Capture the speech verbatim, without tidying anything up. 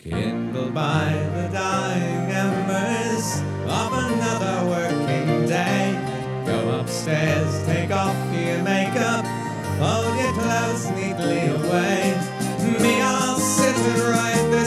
kindled by the dying embers of another working day. Go upstairs, take off your makeup, fold your clothes neatly away.